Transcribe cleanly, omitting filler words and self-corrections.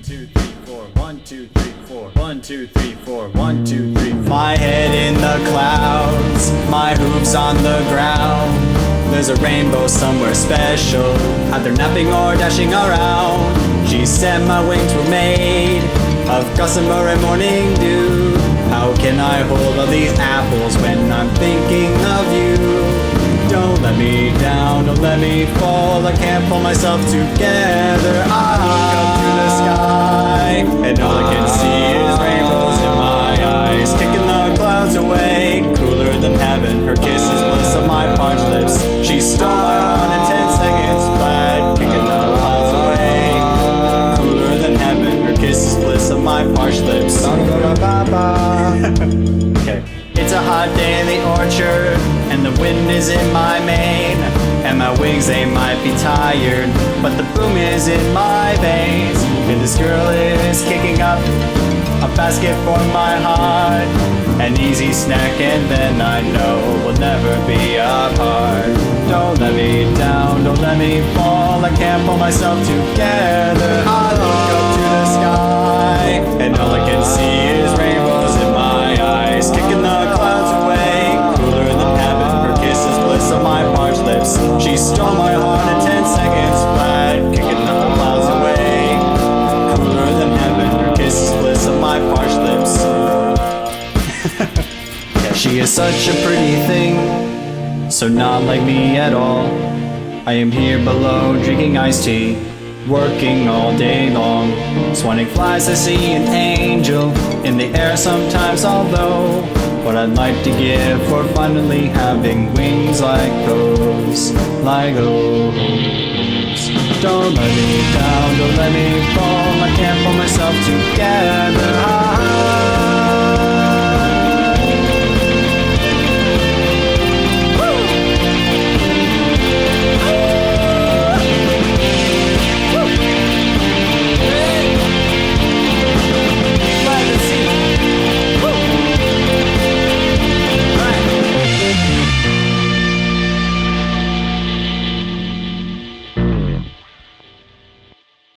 2, 3, 4. 1, 2, 3, 4. 1, 2, 3, 4. 1, 2, 3, 4. My head in the clouds, my hooves on the ground. There's a rainbow somewhere special, either napping or dashing around. She said my wings were made of gossamer and morning dew. How can I hold all these apples when I'm thinking of you? Don't let me down, don't let me fall, I can't pull myself together. I look up to the sky, and all I can see is rainbows in my eyes, kicking the clouds away, cooler than heaven, her kiss is bliss on my parched lips. She stole my heart in 10 seconds flat, kicking the clouds away, cooler than heaven, her kiss is bliss on my parched lips. Okay. It's a hot day in the orchard, and the wind is in my mane, and my wings, they might be tired, but the boom is in my veins, and this girl is kicking up a basket for my heart, an easy snack, and then I know we'll never be apart. Don't let me down, don't let me fall, I can't pull myself together. I look up to the sky, and all I can see is rainbows in my eyes, kicking the clouds away, cooler than heaven, her kiss is bliss on my parched lips. She stole my heart in 10 seconds flat, kicking the clouds away, cooler than heaven, her kiss is bliss on my parched lips. She is such a pretty thing, so not like me at all. I am here below drinking iced tea, working all day long, swanning flies to see an angel in the air sometimes, although what I'd like to give for finally having wings like those, like those. Don't let me down, don't let me fall,